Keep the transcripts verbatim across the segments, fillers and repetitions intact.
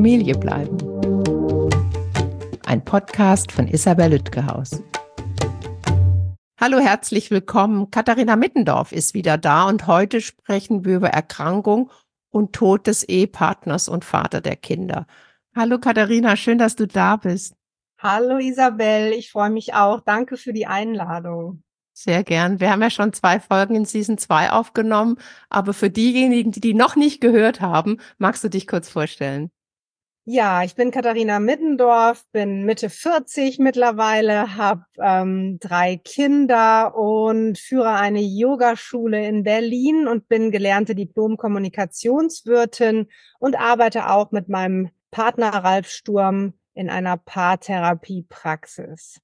Familie bleiben. Ein Podcast von Isabel Lütgehaus. Hallo, herzlich willkommen. Katharina Mittendorf ist wieder da und heute sprechen wir über Erkrankung und Tod des Ehepartners und Vater der Kinder. Hallo Katharina, schön, dass du da bist. Hallo Isabel, ich freue mich auch. Danke für die Einladung. Sehr gern. Wir haben ja schon zwei Folgen in Season zwei aufgenommen, aber für diejenigen, die die noch nicht gehört haben, magst du dich kurz vorstellen? Ja, ich bin Katharina Mittendorf, bin Mitte vierzig mittlerweile, habe ähm, drei Kinder und führe eine Yogaschule in Berlin und bin gelernte Diplom-Kommunikationswirtin und arbeite auch mit meinem Partner Ralf Sturm in einer Paartherapiepraxis.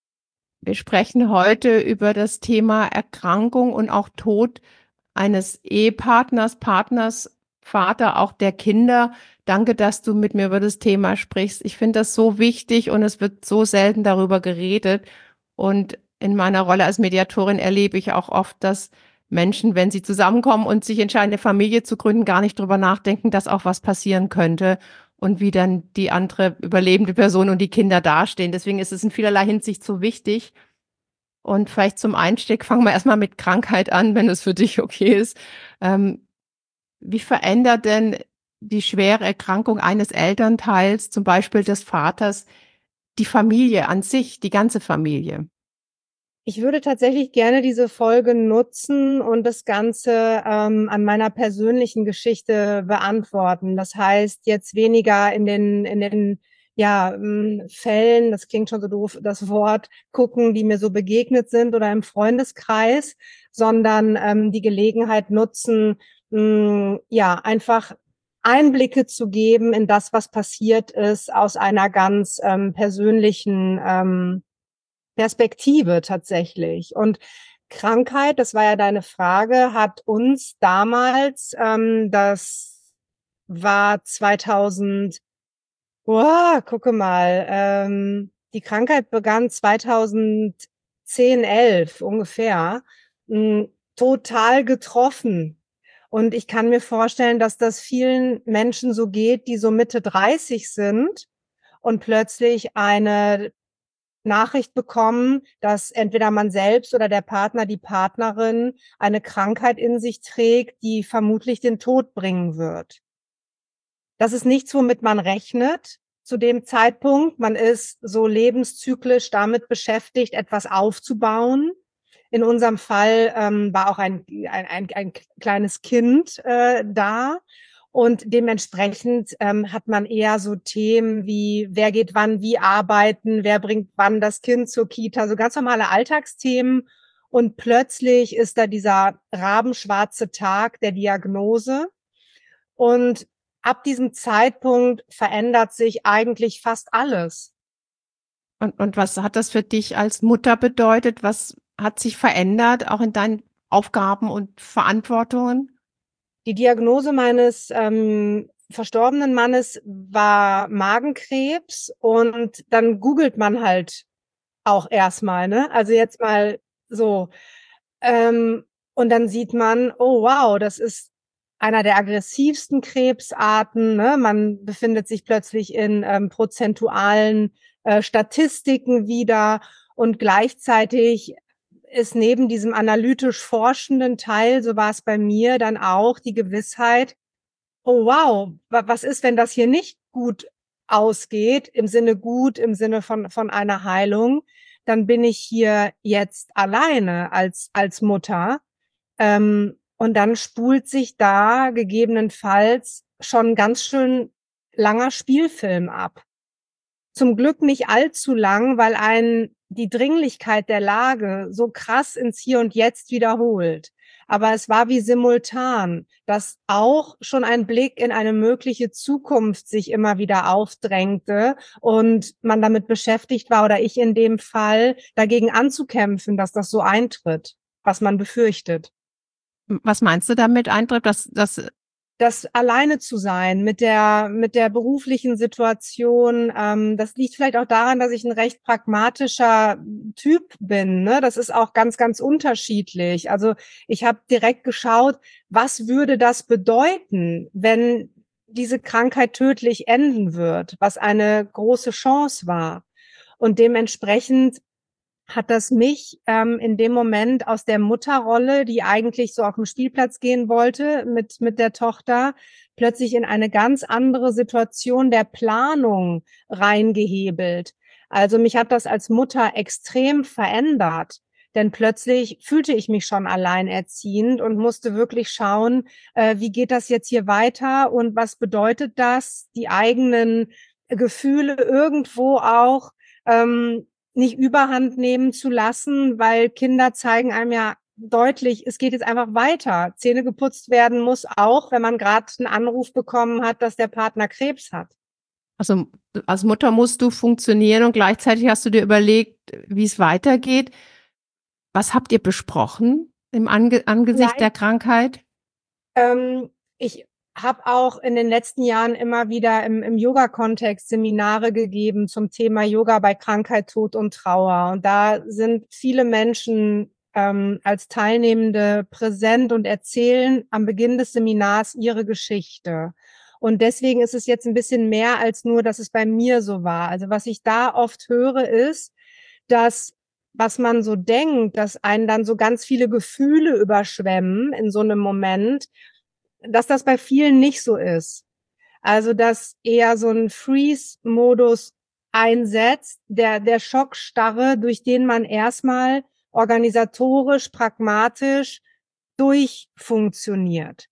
Wir sprechen heute über das Thema Erkrankung und auch Tod eines Ehepartners, Partners, Vater auch der Kinder. Danke, dass du mit mir über das Thema sprichst. Ich finde das so wichtig und es wird so selten darüber geredet. Und in meiner Rolle als Mediatorin erlebe ich auch oft, dass Menschen, wenn sie zusammenkommen und sich entscheiden, eine Familie zu gründen, gar nicht drüber nachdenken, dass auch was passieren könnte und wie dann die andere überlebende Person und die Kinder dastehen. Deswegen ist es in vielerlei Hinsicht so wichtig. Und vielleicht zum Einstieg fangen wir erstmal mit Krankheit an, wenn es für dich okay ist. Ähm, wie verändert denn die schwere Erkrankung eines Elternteils, zum Beispiel des Vaters, die Familie an sich, die ganze Familie? Ich würde tatsächlich gerne diese Folge nutzen und das Ganze ähm, an meiner persönlichen Geschichte beantworten. Das heißt, jetzt weniger in den, in den ja, Fällen, das klingt schon so doof, das Wort, gucken, die mir so begegnet sind oder im Freundeskreis, sondern ähm, die Gelegenheit nutzen, mh, ja, einfach Einblicke zu geben in das, was passiert ist, aus einer ganz ähm, persönlichen ähm, Perspektive tatsächlich. Und Krankheit, das war ja deine Frage, hat uns damals, ähm, das war zweitausend, boah, gucke mal, ähm, die Krankheit begann zweitausendzehn, elf ungefähr, mh, total getroffen. Und ich kann mir vorstellen, dass das vielen Menschen so geht, die so Mitte dreißig sind und plötzlich eine Nachricht bekommen, dass entweder man selbst oder der Partner, die Partnerin eine Krankheit in sich trägt, die vermutlich den Tod bringen wird. Das ist nichts, womit man rechnet zu dem Zeitpunkt. Man ist so lebenszyklisch damit beschäftigt, etwas aufzubauen. In unserem Fall ähm, war auch ein, ein, ein, ein kleines Kind äh, da. Und dementsprechend ähm, hat man eher so Themen wie, wer geht wann wie arbeiten, wer bringt wann das Kind zur Kita, so ganz normale Alltagsthemen. Und plötzlich ist da dieser rabenschwarze Tag der Diagnose. Und ab diesem Zeitpunkt verändert sich eigentlich fast alles. Und, und was hat das für dich als Mutter bedeutet? Was hat sich verändert, auch in deinen Aufgaben und Verantwortungen? Die Diagnose meines ähm, verstorbenen Mannes war Magenkrebs und dann googelt man halt auch erstmal, ne? Also jetzt mal so. Ähm, und dann sieht man, oh wow, das ist einer der aggressivsten Krebsarten, ne? Man befindet sich plötzlich in ähm, prozentualen äh, Statistiken wieder und gleichzeitig ist neben diesem analytisch forschenden Teil, so war es bei mir, dann auch die Gewissheit, oh wow, was ist, wenn das hier nicht gut ausgeht, im Sinne gut, im Sinne von, von einer Heilung, dann bin ich hier jetzt alleine als, als Mutter. Ähm, und dann spult sich da gegebenenfalls schon ganz schön langer Spielfilm ab. Zum Glück nicht allzu lang, weil einen die Dringlichkeit der Lage so krass ins Hier und Jetzt wiederholt. Aber es war wie simultan, dass auch schon ein Blick in eine mögliche Zukunft sich immer wieder aufdrängte und man damit beschäftigt war, oder ich in dem Fall, dagegen anzukämpfen, dass das so eintritt, was man befürchtet. Was meinst du damit, Eintritt? Dass, dass Das alleine zu sein mit der mit der beruflichen Situation, ähm, das liegt vielleicht auch daran, dass ich ein recht pragmatischer Typ bin, ne? Das ist auch ganz, ganz unterschiedlich. Also ich habe direkt geschaut, was würde das bedeuten, wenn diese Krankheit tödlich enden wird, was eine große Chance war. Und dementsprechend hat das mich ähm, in dem Moment aus der Mutterrolle, die eigentlich so auf den Spielplatz gehen wollte mit mit der Tochter, plötzlich in eine ganz andere Situation der Planung reingehebelt. Also mich hat das als Mutter extrem verändert, denn plötzlich fühlte ich mich schon alleinerziehend und musste wirklich schauen, äh, wie geht das jetzt hier weiter und was bedeutet das, die eigenen Gefühle irgendwo auch ähm, nicht überhand nehmen zu lassen, weil Kinder zeigen einem ja deutlich, es geht jetzt einfach weiter. Zähne geputzt werden muss auch, wenn man gerade einen Anruf bekommen hat, dass der Partner Krebs hat. Also als Mutter musst du funktionieren und gleichzeitig hast du dir überlegt, wie es weitergeht. Was habt ihr besprochen im Ange Angesicht der Vielleicht, Krankheit? ähm, ich habe auch in den letzten Jahren immer wieder im, im Yoga-Kontext Seminare gegeben zum Thema Yoga bei Krankheit, Tod und Trauer. Und da sind viele Menschen ähm, als Teilnehmende präsent und erzählen am Beginn des Seminars ihre Geschichte. Und deswegen ist es jetzt ein bisschen mehr als nur, dass es bei mir so war. Also was ich da oft höre, ist, dass was man so denkt, dass einen dann so ganz viele Gefühle überschwemmen in so einem Moment, dass das bei vielen nicht so ist. Also, dass eher so ein Freeze-Modus einsetzt, der der Schockstarre, durch den man erstmal organisatorisch, pragmatisch durchfunktioniert.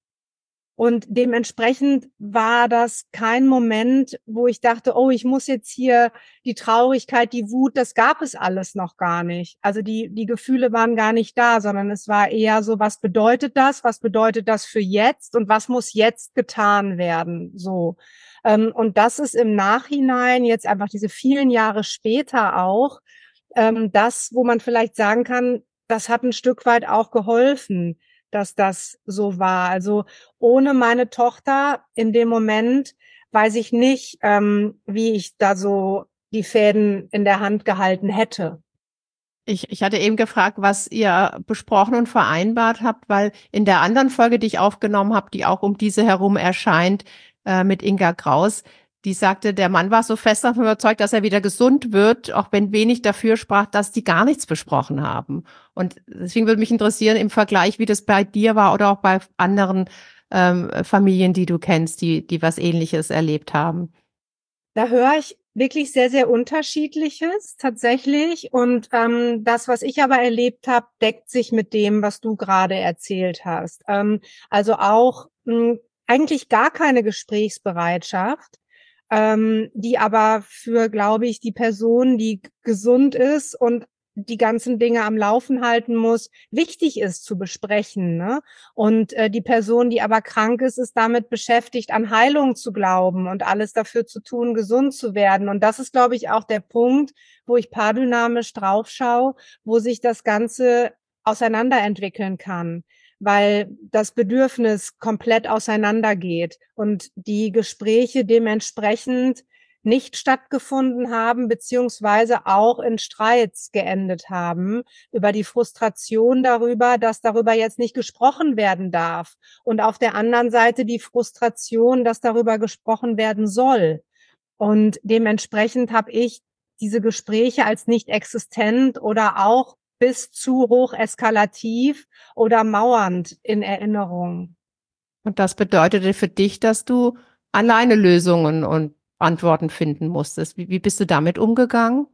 Und dementsprechend war das kein Moment, wo ich dachte, oh, ich muss jetzt hier die Traurigkeit, die Wut, das gab es alles noch gar nicht. Also die, die Gefühle waren gar nicht da, sondern es war eher so, was bedeutet das? Was bedeutet das für jetzt? Und was muss jetzt getan werden? So. Ähm, und das ist im Nachhinein jetzt einfach diese vielen Jahre später auch, ähm, das, wo man vielleicht sagen kann, das hat ein Stück weit auch geholfen, dass das so war. Also ohne meine Tochter in dem Moment weiß ich nicht, ähm, wie ich da so die Fäden in der Hand gehalten hätte. Ich, ich hatte eben gefragt, was ihr besprochen und vereinbart habt, weil in der anderen Folge, die ich aufgenommen habe, die auch um diese herum erscheint, äh, mit Inga Kraus, die sagte, der Mann war so fest davon überzeugt, dass er wieder gesund wird, auch wenn wenig dafür sprach, dass die gar nichts besprochen haben. Und deswegen würde mich interessieren im Vergleich, wie das bei dir war oder auch bei anderen ähm, Familien, die du kennst, die, die was Ähnliches erlebt haben. Da höre ich wirklich sehr, sehr Unterschiedliches tatsächlich. Und ähm, das, was ich aber erlebt habe, deckt sich mit dem, was du gerade erzählt hast. Ähm, also auch mh, eigentlich gar keine Gesprächsbereitschaft, ähm, die aber für, glaube ich, die Person, die gesund ist und die ganzen Dinge am Laufen halten muss, wichtig ist zu besprechen, ne? Und äh, die Person, die aber krank ist, ist damit beschäftigt, an Heilung zu glauben und alles dafür zu tun, gesund zu werden. Und das ist, glaube ich, auch der Punkt, wo ich paardynamisch draufschaue, wo sich das Ganze auseinanderentwickeln kann, weil das Bedürfnis komplett auseinandergeht und die Gespräche dementsprechend nicht stattgefunden haben, beziehungsweise auch in Streits geendet haben über die Frustration darüber, dass darüber jetzt nicht gesprochen werden darf. Und auf der anderen Seite die Frustration, dass darüber gesprochen werden soll. Und dementsprechend habe ich diese Gespräche als nicht existent oder auch bis zu hoch eskalativ oder mauernd in Erinnerung. Und das bedeutete für dich, dass du alleine Lösungen und Antworten finden musstest. Wie, wie bist du damit umgegangen?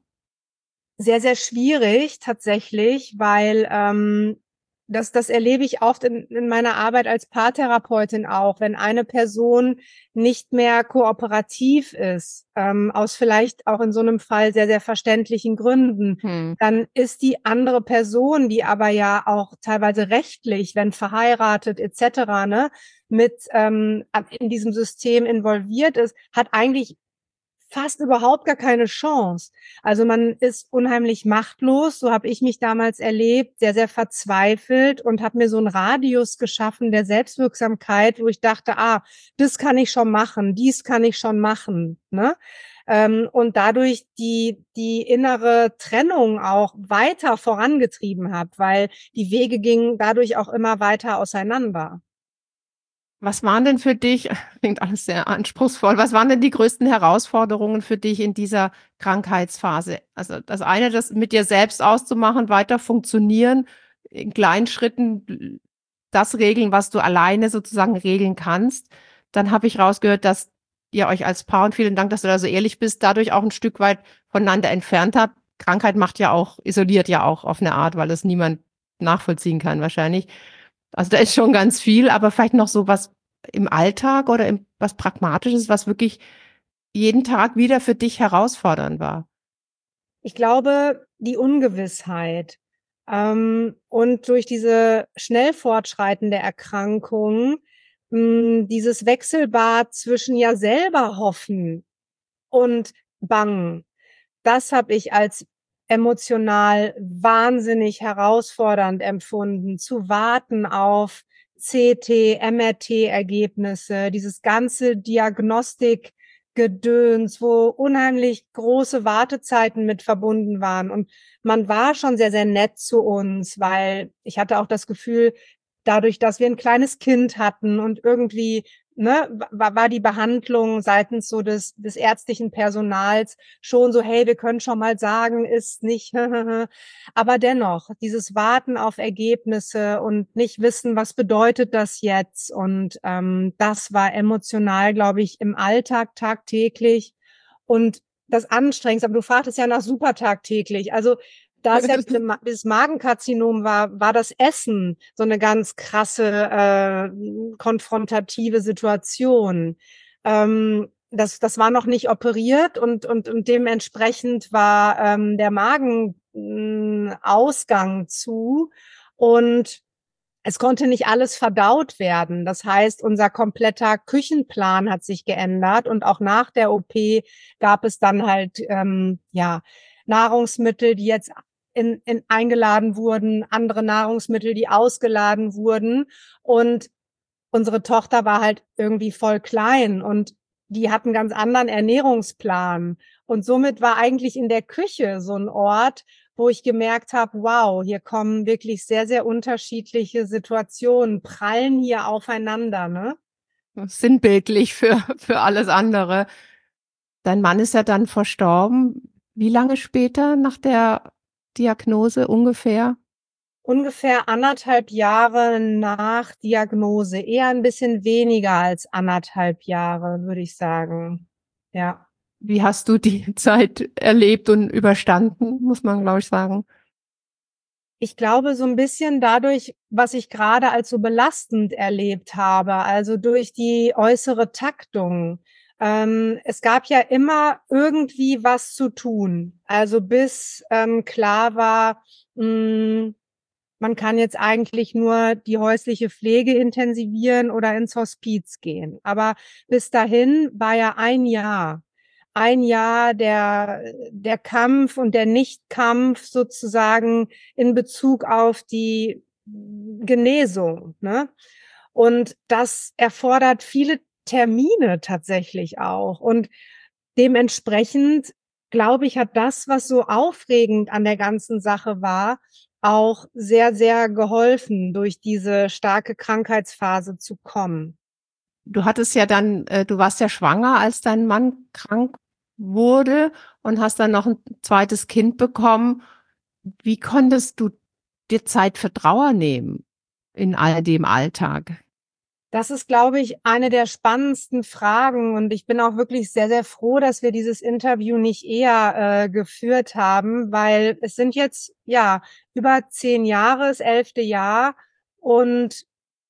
Sehr, sehr schwierig tatsächlich, weil ähm, das, das erlebe ich oft in, in meiner Arbeit als Paartherapeutin auch, wenn eine Person nicht mehr kooperativ ist, ähm, aus vielleicht auch in so einem Fall sehr, sehr verständlichen Gründen, Hm. dann ist die andere Person, die aber ja auch teilweise rechtlich, wenn verheiratet et cetera, ne, mit ähm, in diesem System involviert ist, hat eigentlich fast überhaupt gar keine Chance. Also man ist unheimlich machtlos, so habe ich mich damals erlebt, sehr, sehr verzweifelt und habe mir so einen Radius geschaffen der Selbstwirksamkeit, wo ich dachte, ah, das kann ich schon machen, dies kann ich schon machen, ne? Ähm, und dadurch die, die innere Trennung auch weiter vorangetrieben habe, weil die Wege gingen dadurch auch immer weiter auseinander. Was waren denn für dich, klingt alles sehr anspruchsvoll, was waren denn die größten Herausforderungen für dich in dieser Krankheitsphase? Also das eine, das mit dir selbst auszumachen, weiter funktionieren, in kleinen Schritten das regeln, was du alleine sozusagen regeln kannst. Dann habe ich rausgehört, dass ihr euch als Paar, und vielen Dank, dass du da so ehrlich bist, dadurch auch ein Stück weit voneinander entfernt habt. Krankheit macht ja auch, isoliert ja auch auf eine Art, weil es niemand nachvollziehen kann wahrscheinlich. Also da ist schon ganz viel, aber vielleicht noch so was im Alltag oder im, was Pragmatisches, was wirklich jeden Tag wieder für dich herausfordernd war. Ich glaube, die Ungewissheit. Ähm, und durch diese schnell fortschreitende Erkrankung, mh, dieses Wechselbad zwischen ja selber hoffen und bangen, das habe ich als emotional wahnsinnig herausfordernd empfunden, zu warten auf C T, M R T-Ergebnisse, dieses ganze Diagnostikgedöns, wo unheimlich große Wartezeiten mit verbunden waren. Und man war schon sehr, sehr nett zu uns, weil ich hatte auch das Gefühl, dadurch, dass wir ein kleines Kind hatten und irgendwie ne, war, war die Behandlung seitens so des, des ärztlichen Personals schon so, hey, wir können schon mal sagen, ist nicht, aber dennoch, dieses Warten auf Ergebnisse und nicht wissen, was bedeutet das jetzt? Und ähm, das war emotional, glaube ich, im Alltag tagtäglich und das Anstrengendste. Aber du fragtest ja nach super tagtäglich. Also da es ja dieses Magenkarzinom war, war das Essen so eine ganz krasse, äh, konfrontative Situation. Ähm, das, das war noch nicht operiert und, und, und dementsprechend war ähm, der Magenausgang zu und es konnte nicht alles verdaut werden. Das heißt, unser kompletter Küchenplan hat sich geändert und auch nach der O P gab es dann halt ähm, ja Nahrungsmittel, die jetzt in, in eingeladen wurden, andere Nahrungsmittel, die ausgeladen wurden. Und unsere Tochter war halt irgendwie voll klein und die hat einen ganz anderen Ernährungsplan. Und somit war eigentlich in der Küche so ein Ort, wo ich gemerkt habe, wow, hier kommen wirklich sehr, sehr unterschiedliche Situationen, prallen hier aufeinander, ne? Sinnbildlich für, für alles andere. Dein Mann ist ja dann verstorben. Wie lange später nach der Diagnose ungefähr? Ungefähr anderthalb Jahre nach Diagnose, eher ein bisschen weniger als anderthalb Jahre, würde ich sagen. Ja. Wie hast du die Zeit erlebt und überstanden, muss man, glaube ich, sagen. Ich glaube, so ein bisschen dadurch, was ich gerade als so belastend erlebt habe, also durch die äußere Taktung. Ähm, es gab ja immer irgendwie was zu tun. Also bis ähm, klar war, mh, man kann jetzt eigentlich nur die häusliche Pflege intensivieren oder ins Hospiz gehen. Aber bis dahin war ja ein Jahr. Ein Jahr der, der Kampf und der Nichtkampf sozusagen in Bezug auf die Genesung, ne? Und das erfordert viele Termine tatsächlich auch. Und dementsprechend, glaube ich, hat das, was so aufregend an der ganzen Sache war, auch sehr, sehr geholfen, durch diese starke Krankheitsphase zu kommen. Du hattest ja dann, äh, du warst ja schwanger, als dein Mann krank wurde und hast dann noch ein zweites Kind bekommen. Wie konntest du dir Zeit für Trauer nehmen in all dem Alltag? Das ist, glaube ich, eine der spannendsten Fragen. Und ich bin auch wirklich sehr, sehr froh, dass wir dieses Interview nicht eher äh, geführt haben, weil es sind jetzt, ja, über zehn Jahre, das elfte Jahr. Und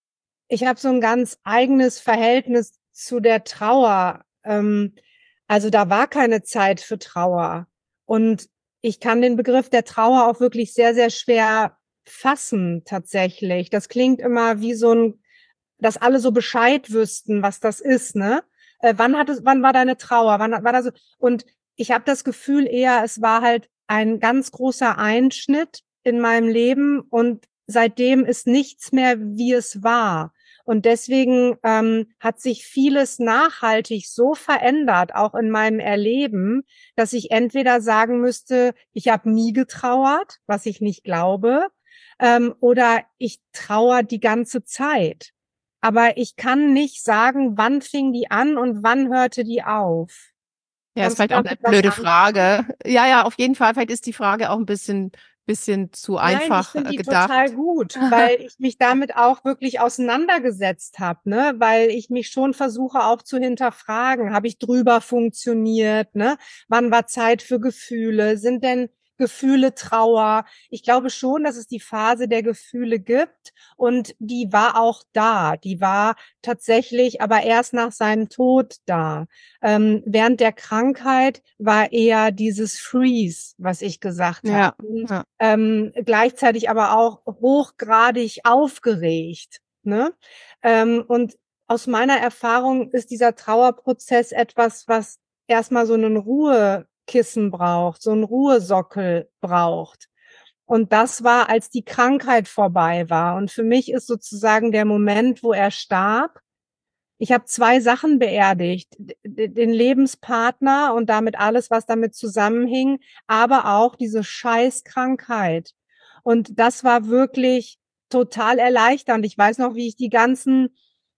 ich habe so ein ganz eigenes Verhältnis zu der Trauer. Ähm, also da war keine Zeit für Trauer. Und ich kann den Begriff der Trauer auch wirklich sehr, sehr schwer fassen, tatsächlich. Das klingt immer wie so ein, dass alle so Bescheid wüssten, was das ist, ne? Äh, wann hat es, wann war deine Trauer? Wann war das so? Und ich habe das Gefühl eher, es war halt ein ganz großer Einschnitt in meinem Leben und seitdem ist nichts mehr, wie es war. Und deswegen ähm, hat sich vieles nachhaltig so verändert, auch in meinem Erleben, dass ich entweder sagen müsste, ich habe nie getrauert, was ich nicht glaube, ähm, oder ich trauere die ganze Zeit. aber ich kann nicht sagen, wann fing die an und wann hörte die auf. Ja, ist Kannst du vielleicht auch eine damit was blöde anfangen? Frage. Ja, ja, auf jeden Fall. Vielleicht ist die Frage auch ein bisschen, bisschen zu Nein, ich einfach finde äh, die total gedacht. gut, weil ich mich damit auch wirklich auseinandergesetzt habe, ne? Weil ich mich schon versuche auch zu hinterfragen. Habe ich drüber funktioniert, ne? Wann war Zeit für Gefühle? Sind denn Gefühle Trauer? Ich glaube schon, dass es die Phase der Gefühle gibt und die war auch da. Die war tatsächlich aber erst nach seinem Tod da. Ähm, während der Krankheit war eher dieses Freeze, was ich gesagt habe. Ja, ja, ähm, gleichzeitig aber auch hochgradig aufgeregt. Ne? Ähm, und aus meiner Erfahrung ist dieser Trauerprozess etwas, was erstmal so einen Ruhekissen braucht, so einen Ruhesockel braucht. Und das war, als die Krankheit vorbei war. Und für mich ist sozusagen der Moment, wo er starb. Ich habe zwei Sachen beerdigt, den Lebenspartner und damit alles, was damit zusammenhing, aber auch diese Scheißkrankheit. Und das war wirklich total erleichternd. Ich weiß noch, wie ich die ganzen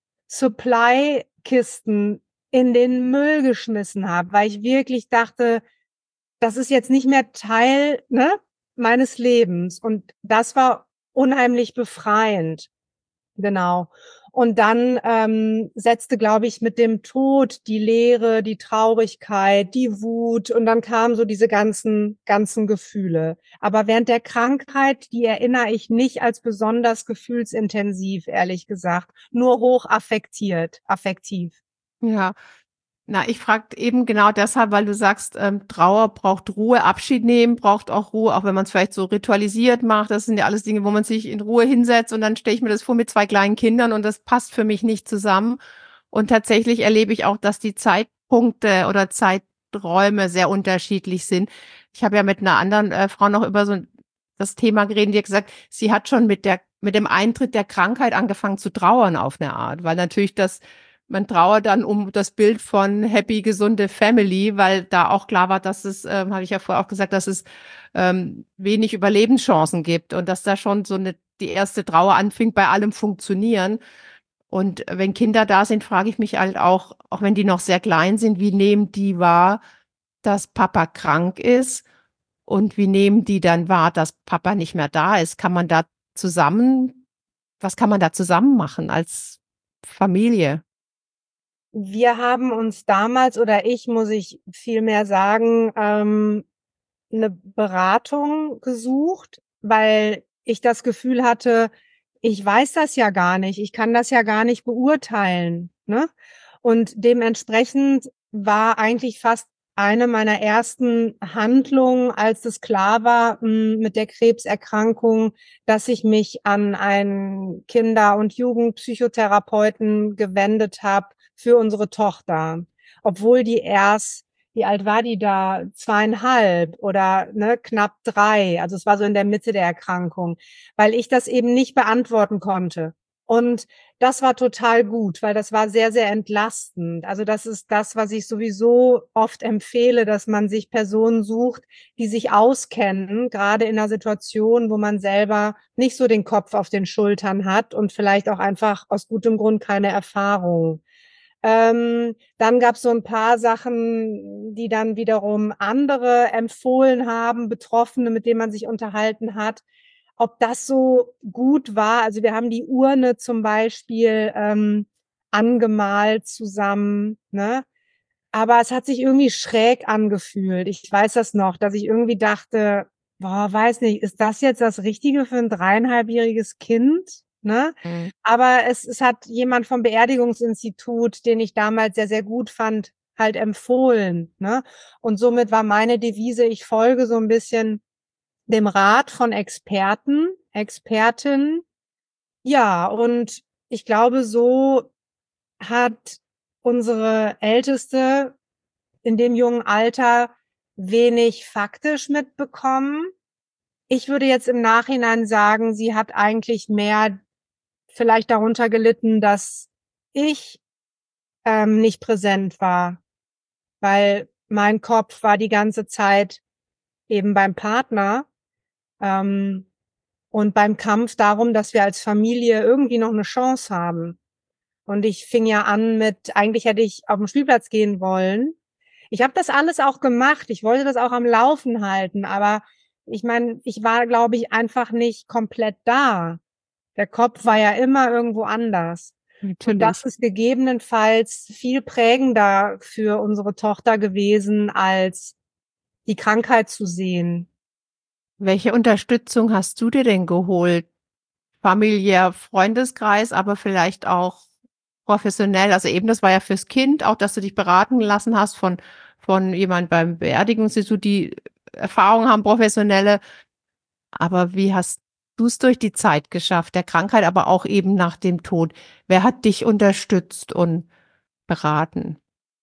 Supply-Kisten in den Müll geschmissen habe, weil ich wirklich dachte, das ist jetzt nicht mehr Teil, ne, meines Lebens. Und das war unheimlich befreiend. Genau. Und dann ähm, setzte, glaube ich, mit dem Tod die Leere, die Traurigkeit, die Wut und dann kamen so diese ganzen, ganzen Gefühle. Aber während der Krankheit, die erinnere ich nicht als besonders gefühlsintensiv, ehrlich gesagt, nur hoch affektiert, affektiv. ja. Na, ich frage eben genau deshalb, weil du sagst, ähm, Trauer braucht Ruhe, Abschied nehmen braucht auch Ruhe, auch wenn man es vielleicht so ritualisiert macht. Das sind ja alles Dinge, wo man sich in Ruhe hinsetzt und dann stelle ich mir das vor mit zwei kleinen Kindern und das passt für mich nicht zusammen. Und tatsächlich erlebe ich auch, dass die Zeitpunkte oder Zeiträume sehr unterschiedlich sind. Ich habe ja mit einer anderen äh, Frau noch über so das Thema geredet, die hat gesagt, sie hat schon mit der, mit dem Eintritt der Krankheit angefangen zu trauern auf eine Art, weil natürlich das man trauert dann um das Bild von happy, gesunde Family, weil da auch klar war, dass es, ähm, habe ich ja vorher auch gesagt, dass es ähm, wenig Überlebenschancen gibt und dass da schon so eine, die erste Trauer anfing bei allem Funktionieren. Und wenn Kinder da sind, frage ich mich halt auch, auch wenn die noch sehr klein sind, wie nehmen die wahr, dass Papa krank ist und wie nehmen die dann wahr, dass Papa nicht mehr da ist? Kann man da zusammen, was kann man da zusammen machen als Familie? Wir haben uns damals, oder ich, muss ich viel mehr sagen, ähm, eine Beratung gesucht, weil ich das Gefühl hatte, ich weiß das ja gar nicht, ich kann das ja gar nicht beurteilen, ne? Und dementsprechend war eigentlich fast eine meiner ersten Handlungen, als es klar war, mh, mit der Krebserkrankung, dass ich mich an einen Kinder- und Jugendpsychotherapeuten gewendet habe für unsere Tochter, obwohl die erst, wie alt war die da? Zweieinhalb oder ne, knapp drei. Also es war so in der Mitte der Erkrankung, weil ich das eben nicht beantworten konnte. Und das war total gut, weil das war sehr, sehr entlastend. Also das ist das, was ich sowieso oft empfehle, dass man sich Personen sucht, die sich auskennen, gerade in einer Situation, wo man selber nicht so den Kopf auf den Schultern hat und vielleicht auch einfach aus gutem Grund keine Erfahrung. Ähm, dann gab es so ein paar Sachen, die dann wiederum andere empfohlen haben, Betroffene, mit denen man sich unterhalten hat. Ob das so gut war, also wir haben die Urne zum Beispiel ähm, angemalt zusammen, ne? Aber es hat sich irgendwie schräg angefühlt. Ich weiß das noch, dass ich irgendwie dachte, boah, weiß nicht, ist das jetzt das Richtige für ein dreieinhalbjähriges Kind? Ne? Mhm. Aber es, es hat jemand vom Beerdigungsinstitut, den ich damals sehr, sehr gut fand, halt empfohlen. Ne? Und somit war meine Devise, ich folge so ein bisschen dem Rat von Experten, Expertinnen. Ja, und ich glaube, so hat unsere Älteste in dem jungen Alter wenig faktisch mitbekommen. Ich würde jetzt im Nachhinein sagen, sie hat eigentlich mehr vielleicht darunter gelitten, dass ich ähm, nicht präsent war, weil mein Kopf war die ganze Zeit eben beim Partner ähm, und beim Kampf darum, dass wir als Familie irgendwie noch eine Chance haben. Und ich fing ja an mit, eigentlich hätte ich auf den Spielplatz gehen wollen. Ich habe das alles auch gemacht. Ich wollte das auch am Laufen halten, aber ich meine, ich war, glaube ich, einfach nicht komplett da. Der Kopf war ja immer irgendwo anders. Und das Natürlich. ist gegebenenfalls viel prägender für unsere Tochter gewesen, als die Krankheit zu sehen. Welche Unterstützung hast du dir denn geholt? Familiär, Freundeskreis, aber vielleicht auch professionell. Also eben, das war ja fürs Kind, auch dass du dich beraten lassen hast von, von jemand beim Beerdigungsinstitut, die Erfahrung haben, professionelle. Aber wie hast du es durch die Zeit geschafft, der Krankheit, aber auch eben nach dem Tod? Wer hat dich unterstützt und beraten?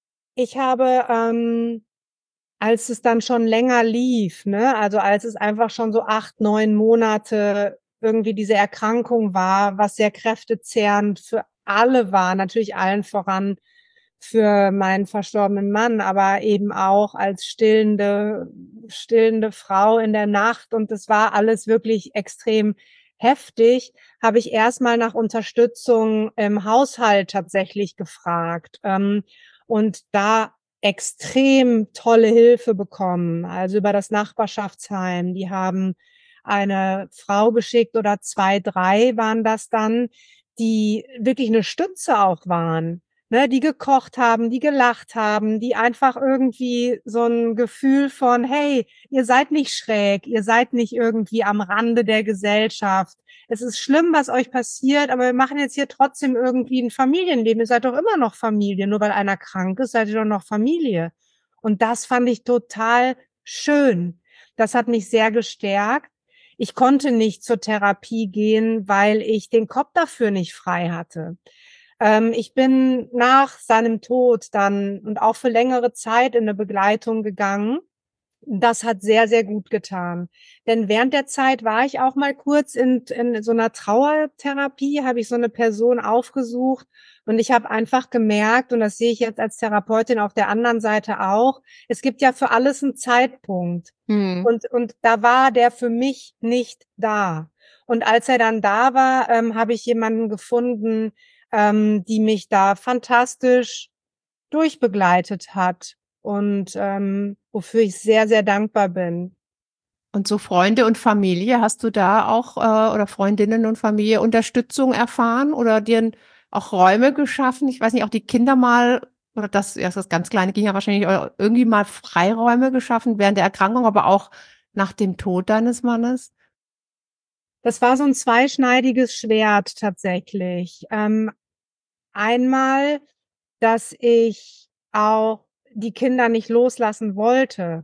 Ich habe, ähm, als es dann schon länger lief, ne, also als es einfach schon so acht, neun Monate irgendwie diese Erkrankung war, was sehr kräftezehrend für alle war, natürlich allen voran für meinen verstorbenen Mann, aber eben auch als stillende, stillende Frau in der Nacht. Und es war alles wirklich extrem heftig, habe ich erstmal nach Unterstützung im Haushalt tatsächlich gefragt. Ähm, und da extrem tolle Hilfe bekommen, also über das Nachbarschaftsheim. Die haben eine Frau geschickt oder zwei, drei waren das dann, die wirklich eine Stütze auch waren, ne, die gekocht haben, die gelacht haben, die einfach irgendwie so ein Gefühl von, hey, ihr seid nicht schräg, ihr seid nicht irgendwie am Rande der Gesellschaft. Es ist schlimm, was euch passiert, aber wir machen jetzt hier trotzdem irgendwie ein Familienleben. Ihr seid doch immer noch Familie. Nur weil einer krank ist, seid ihr doch noch Familie. Und das fand ich total schön. Das hat mich sehr gestärkt. Ich konnte nicht zur Therapie gehen, weil ich den Kopf dafür nicht frei hatte. Ähm, ich bin nach seinem Tod dann und auch für längere Zeit in eine Begleitung gegangen. Das hat sehr, sehr gut getan. Denn während der Zeit war ich auch mal kurz in, in so einer Trauertherapie, habe ich so eine Person aufgesucht und ich habe einfach gemerkt, und das sehe ich jetzt als Therapeutin auf der anderen Seite auch, es gibt ja für alles einen Zeitpunkt. Hm. Und, und da war der für mich nicht da. Und als er dann da war, ähm, habe ich jemanden gefunden, ähm, die mich da fantastisch durchbegleitet hat und ähm, wofür ich sehr, sehr dankbar bin. Und so Freunde und Familie, hast du da auch, äh, oder Freundinnen und Familie Unterstützung erfahren oder dir auch Räume geschaffen? Ich weiß nicht, auch die Kinder mal, oder das, ja, das ganz Kleine ging ja wahrscheinlich äh, irgendwie mal Freiräume geschaffen während der Erkrankung, aber auch nach dem Tod deines Mannes? Das war so ein zweischneidiges Schwert tatsächlich. Ähm, einmal, dass ich auch die Kinder nicht loslassen wollte.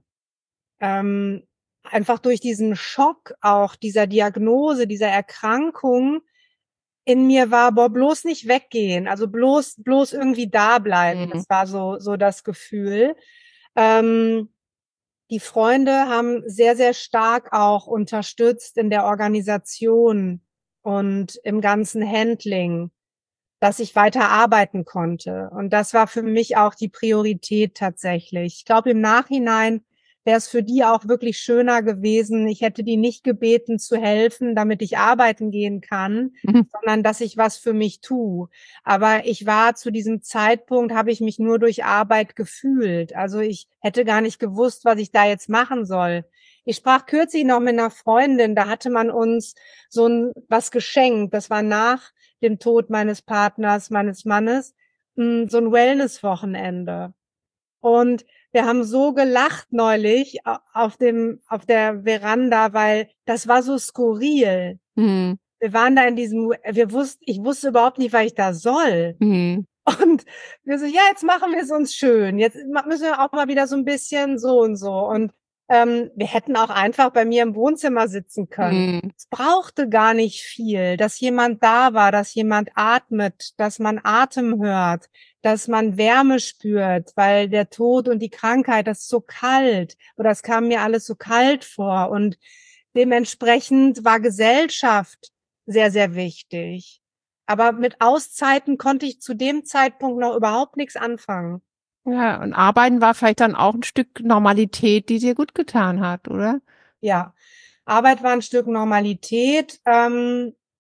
Ähm, einfach durch diesen Schock auch dieser Diagnose, dieser Erkrankung in mir war, boah, bloß nicht weggehen, also bloß, bloß irgendwie da bleiben. Mhm. Das war so, so das Gefühl. Ähm, die Freunde haben sehr, sehr stark auch unterstützt in der Organisation und im ganzen Handling, dass ich weiter arbeiten konnte. Und das war für mich auch die Priorität tatsächlich. Ich glaube, im Nachhinein wäre es für die auch wirklich schöner gewesen. Ich hätte die nicht gebeten zu helfen, damit ich arbeiten gehen kann, Mhm. sondern dass ich was für mich tue. Aber ich war zu diesem Zeitpunkt, habe ich mich nur durch Arbeit gefühlt. Also ich hätte gar nicht gewusst, was ich da jetzt machen soll. Ich sprach kürzlich noch mit einer Freundin, da hatte man uns so ein was geschenkt. Das war nach dem Tod meines Partners, meines Mannes, mh, so ein Wellness-Wochenende. Und wir haben so gelacht neulich auf dem, auf der Veranda, weil das war so skurril. Mhm. Wir waren da in diesem, wir wussten, ich wusste überhaupt nicht, was ich da soll. Mhm. Und wir so, ja, jetzt machen wir es uns schön. Jetzt müssen wir auch mal wieder so ein bisschen so und so. Und ähm, wir hätten auch einfach bei mir im Wohnzimmer sitzen können. Mhm. Es brauchte gar nicht viel, dass jemand da war, dass jemand atmet, dass man Atem hört, dass man Wärme spürt, weil der Tod und die Krankheit, das ist so kalt oder es kam mir alles so kalt vor. Und dementsprechend war Gesellschaft sehr, sehr wichtig. Aber mit Auszeiten konnte ich zu dem Zeitpunkt noch überhaupt nichts anfangen. Ja, und Arbeiten war vielleicht dann auch ein Stück Normalität, die dir gut getan hat, oder? Ja, Arbeit war ein Stück Normalität. Ähm,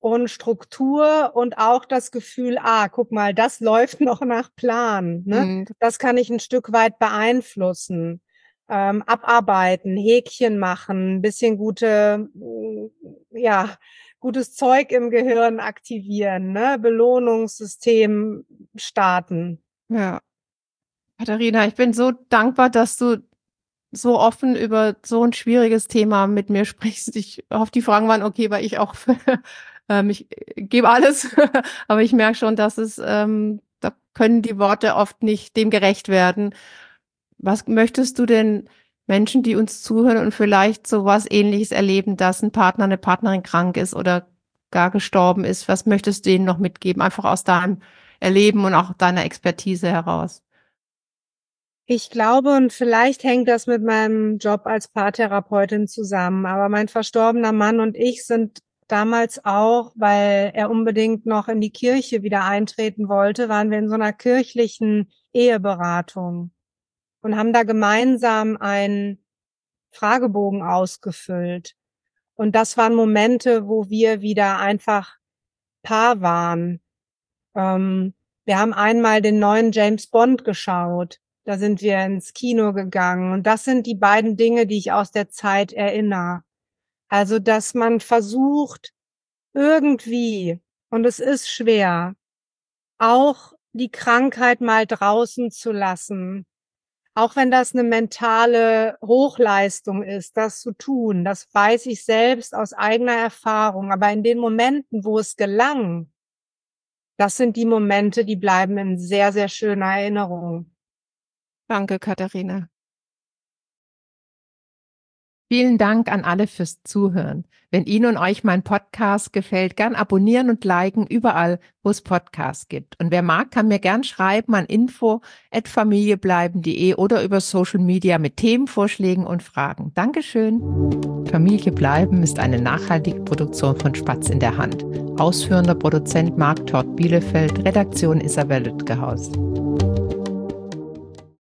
und Struktur und auch das Gefühl, ah, guck mal, das läuft noch nach Plan, ne? Mhm. Das kann ich ein Stück weit beeinflussen, ähm, abarbeiten, Häkchen machen, ein bisschen gute, ja, gutes Zeug im Gehirn aktivieren, ne? Belohnungssystem starten. Ja. Katharina, ich bin so dankbar, dass du so offen über so ein schwieriges Thema mit mir sprichst. Ich hoffe, die Fragen waren okay, weil ich auch ähm, ich gebe alles, aber ich merke schon, dass es ähm, da können die Worte oft nicht dem gerecht werden. Was möchtest du denn Menschen, die uns zuhören und vielleicht so was Ähnliches erleben, dass ein Partner, eine Partnerin krank ist oder gar gestorben ist, was möchtest du denen noch mitgeben? Einfach aus deinem Erleben und auch deiner Expertise heraus. Ich glaube, und vielleicht hängt das mit meinem Job als Paartherapeutin zusammen, aber mein verstorbener Mann und ich sind damals auch, weil er unbedingt noch in die Kirche wieder eintreten wollte, waren wir in so einer kirchlichen Eheberatung und haben da gemeinsam einen Fragebogen ausgefüllt. Und das waren Momente, wo wir wieder einfach Paar waren. Ähm, wir haben einmal den neuen James Bond geschaut. Da sind wir ins Kino gegangen. Und das sind die beiden Dinge, die ich aus der Zeit erinnere. Also, dass man versucht, irgendwie, und es ist schwer, auch die Krankheit mal draußen zu lassen. Auch wenn das eine mentale Hochleistung ist, das zu tun. Das weiß ich selbst aus eigener Erfahrung. Aber in den Momenten, wo es gelang, das sind die Momente, die bleiben in sehr, sehr schöner Erinnerung. Danke, Katharina. Vielen Dank an alle fürs Zuhören. Wenn Ihnen und euch mein Podcast gefällt, gern abonnieren und liken überall, wo es Podcasts gibt. Und wer mag, kann mir gern schreiben an info at familiebleiben punkt de oder über Social Media mit Themenvorschlägen und Fragen. Dankeschön. Familie bleiben ist eine nachhaltige Produktion von Spatz in der Hand. Ausführender Produzent Marc Tort Bielefeld, Redaktion Isabel Lütgehaus.